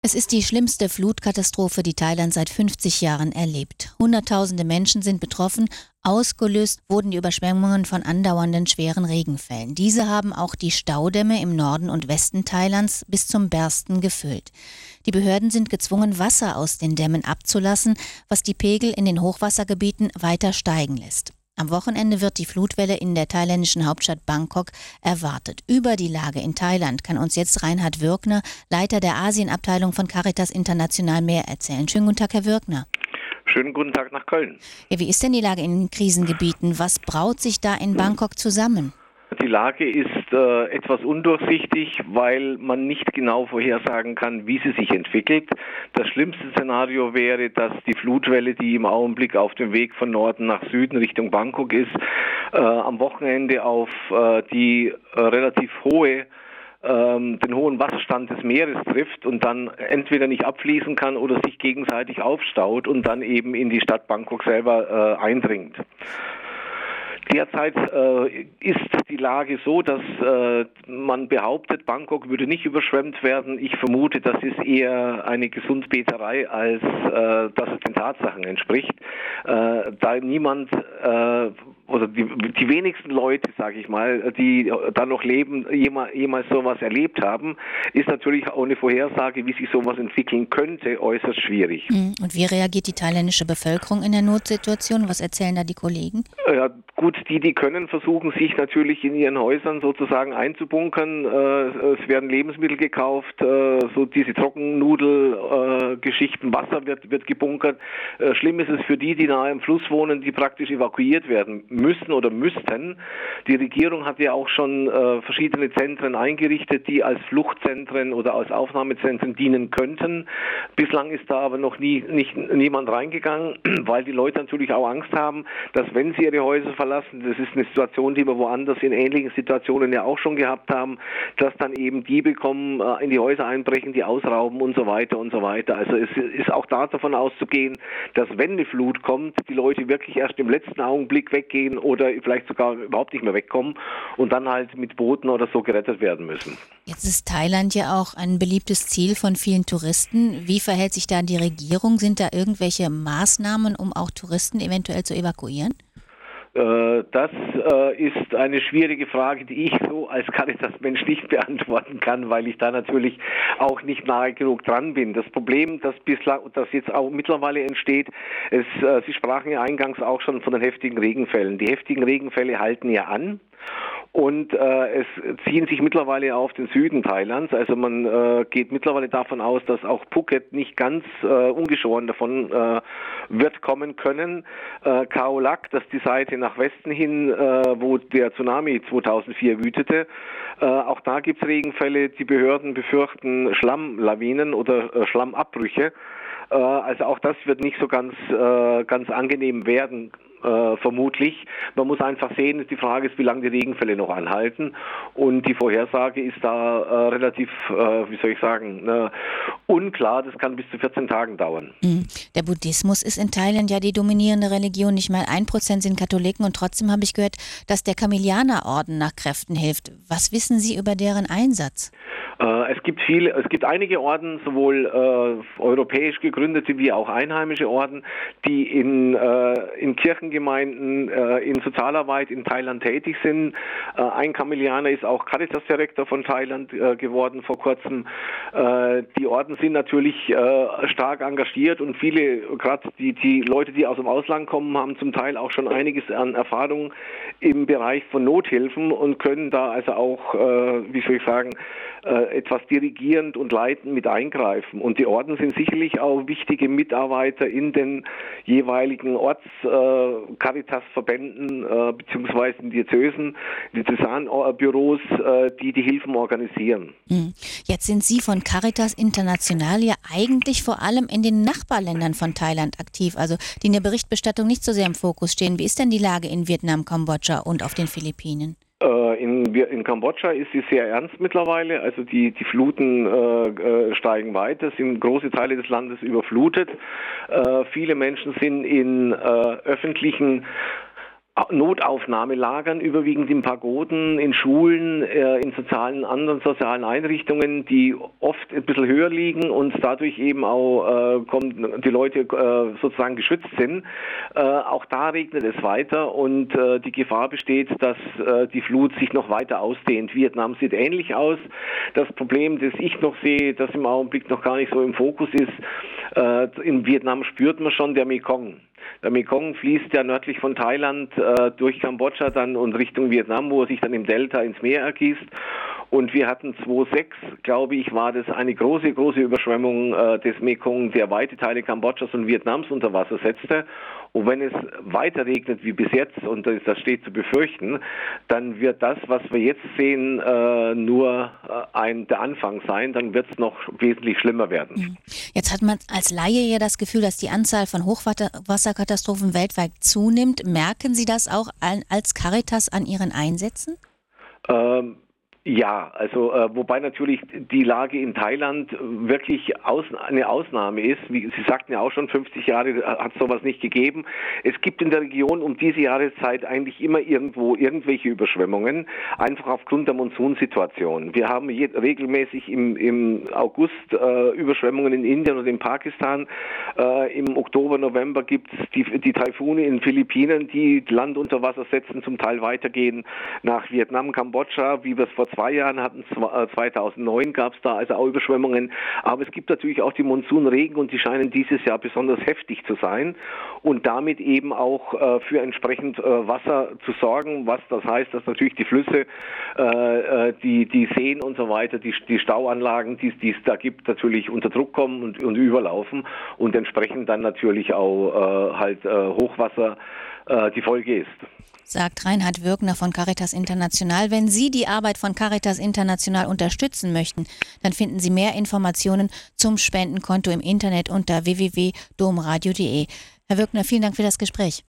Es ist die schlimmste Flutkatastrophe, die Thailand seit 50 Jahren erlebt. Hunderttausende Menschen sind betroffen. Ausgelöst wurden die Überschwemmungen von andauernden schweren Regenfällen. Diese haben auch die Staudämme im Norden und Westen Thailands bis zum Bersten gefüllt. Die Behörden sind gezwungen, Wasser aus den Dämmen abzulassen, was die Pegel in den Hochwassergebieten weiter steigen lässt. Am Wochenende wird die Flutwelle in der thailändischen Hauptstadt Bangkok erwartet. Über die Lage in Thailand kann uns jetzt Reinhard Würkner, Leiter der Asienabteilung von Caritas International, mehr erzählen. Schönen guten Tag, Herr Würkner. Schönen guten Tag nach Köln. Ja, wie ist denn die Lage in den Krisengebieten? Was braut sich da in Bangkok zusammen? Die Lage ist etwas undurchsichtig, weil man nicht genau vorhersagen kann, wie sie sich entwickelt. Das schlimmste Szenario wäre, dass die Flutwelle, die im Augenblick auf dem Weg von Norden nach Süden Richtung Bangkok ist, am Wochenende auf die relativ hohe den hohen Wasserstand des Meeres trifft und dann entweder nicht abfließen kann oder sich gegenseitig aufstaut und dann eben in die Stadt Bangkok selber eindringt. Derzeit ist die Lage so, dass man behauptet, Bangkok würde nicht überschwemmt werden. Ich vermute, das ist eher eine Gesundbeterei, als dass es den Tatsachen entspricht. Da niemand oder die wenigsten Leute, sage ich mal, die da noch leben, jemals sowas erlebt haben, ist natürlich auch eine Vorhersage, wie sich sowas entwickeln könnte, äußerst schwierig. Und wie reagiert die thailändische Bevölkerung in der Notsituation? Was erzählen da die Kollegen? Ja, gut, die können versuchen, sich natürlich in ihren Häusern sozusagen einzubunkern. Es werden Lebensmittel gekauft, so diese Trockennudel-Geschichten, Wasser wird gebunkert. Schlimm ist es für die nahe am Fluss wohnen, die praktisch evakuiert werden müssen oder müssten. Die Regierung hat ja auch schon verschiedene Zentren eingerichtet, die als Fluchtzentren oder als Aufnahmezentren dienen könnten. Bislang ist da aber noch niemand reingegangen, weil die Leute natürlich auch Angst haben, dass wenn sie ihre Häuser verlassen, das ist eine Situation, die wir woanders in ähnlichen Situationen ja auch schon gehabt haben, dass dann eben Diebe kommen, in die Häuser einbrechen, die ausrauben und so weiter und so weiter. Also es ist auch davon auszugehen, dass wenn eine Flut kommt, die Leute wirklich erst im letzten Augenblick weggehen oder vielleicht sogar überhaupt nicht mehr wegkommen und dann halt mit Booten oder so gerettet werden müssen. Jetzt ist Thailand ja auch ein beliebtes Ziel von vielen Touristen. Wie verhält sich da die Regierung? Sind da irgendwelche Maßnahmen, um auch Touristen eventuell zu evakuieren? Das ist eine schwierige Frage, die ich so als Caritas-Mensch nicht beantworten kann, weil ich da natürlich auch nicht nahe genug dran bin. Das Problem, das jetzt auch mittlerweile entsteht, Sie sprachen ja eingangs auch schon von den heftigen Regenfällen. Die heftigen Regenfälle halten ja an. Und es ziehen sich mittlerweile auf den Süden Thailands. Also man geht mittlerweile davon aus, dass auch Phuket nicht ganz ungeschoren davon wird kommen können. Khao Lak, das ist die Seite nach Westen hin, wo der Tsunami 2004 wütete. Auch da gibt es Regenfälle. Die Behörden befürchten Schlammlawinen oder Schlammabbrüche. Also auch das wird nicht so ganz angenehm werden. Vermutlich. Man muss einfach sehen, die Frage ist, wie lange die Regenfälle noch anhalten. Und die Vorhersage ist da relativ, unklar. Das kann bis zu 14 Tagen dauern. Der Buddhismus ist in Thailand ja die dominierende Religion. Nicht mal 1% sind Katholiken und trotzdem habe ich gehört, dass der Kamilianerorden nach Kräften hilft. Was wissen Sie über deren Einsatz? Es gibt einige Orden, sowohl europäisch gegründete wie auch einheimische Orden, die in Kirchengemeinden, in Sozialarbeit in Thailand tätig sind. Ein Kamilianer ist auch Caritas-Direktor von Thailand geworden vor kurzem. Die Orden sind natürlich stark engagiert und viele, gerade die Leute, die aus dem Ausland kommen, haben zum Teil auch schon einiges an Erfahrung im Bereich von Nothilfen und können da also auch, etwas dirigierend und leitend mit eingreifen. Und die Orden sind sicherlich auch wichtige Mitarbeiter in den jeweiligen Orts-Caritas-Verbänden beziehungsweise in Diözesanbüros, die Hilfen organisieren. Jetzt sind Sie von Caritas International ja eigentlich vor allem in den Nachbarländern von Thailand aktiv, also die in der Berichterstattung nicht so sehr im Fokus stehen. Wie ist denn die Lage in Vietnam, Kambodscha und auf den Philippinen? In Kambodscha ist sie sehr ernst mittlerweile, also die Fluten steigen weiter, sind große Teile des Landes überflutet. Viele Menschen sind in öffentlichen Notaufnahmelagern, überwiegend in Pagoden, in Schulen, in anderen sozialen Einrichtungen, die oft ein bisschen höher liegen und dadurch eben auch die Leute sozusagen geschützt sind. Auch da regnet es weiter und die Gefahr besteht, dass die Flut sich noch weiter ausdehnt. Vietnam sieht ähnlich aus. Das Problem, das ich noch sehe, das im Augenblick noch gar nicht so im Fokus ist, in Vietnam spürt man schon der Mekong. Der Mekong fließt ja nördlich von Thailand durch Kambodscha dann und Richtung Vietnam, wo er sich dann im Delta ins Meer ergießt. Und wir hatten 2006, glaube ich, war das eine große Überschwemmung des Mekong, der weite Teile Kambodschas und Vietnams unter Wasser setzte. Und wenn es weiter regnet wie bis jetzt, und das steht zu befürchten, dann wird das, was wir jetzt sehen, nur der Anfang sein. Dann wird es noch wesentlich schlimmer werden. Jetzt hat man als Laie ja das Gefühl, dass die Anzahl von Hochwasserkatastrophen weltweit zunimmt. Merken Sie das auch als Caritas an Ihren Einsätzen? Ja, also wobei natürlich die Lage in Thailand wirklich eine Ausnahme ist. Wie Sie sagten ja auch schon, 50 Jahre hat es sowas nicht gegeben. Es gibt in der Region um diese Jahreszeit eigentlich immer irgendwo irgendwelche Überschwemmungen, einfach aufgrund der Monsunsituation. Wir haben regelmäßig im August Überschwemmungen in Indien und in Pakistan. Im Oktober, November gibt es die Taifune in den Philippinen, die Land unter Wasser setzen, zum Teil weitergehen nach Vietnam, Kambodscha, wie wir es vor 2 Jahren hatten, 2009 gab es da also auch Überschwemmungen. Aber es gibt natürlich auch die Monsunregen und die scheinen dieses Jahr besonders heftig zu sein und damit eben auch für entsprechend Wasser zu sorgen, was das heißt, dass natürlich die Flüsse, die Seen und so weiter, die Stauanlagen, die es da gibt, natürlich unter Druck kommen und überlaufen und entsprechend dann natürlich auch Hochwasser die Folge ist. Sagt Reinhard Würgner von Caritas International. Wenn Sie die Arbeit von Caritas International unterstützen möchten, dann finden Sie mehr Informationen zum Spendenkonto im Internet unter www.domradio.de. Herr Würgner, vielen Dank für das Gespräch.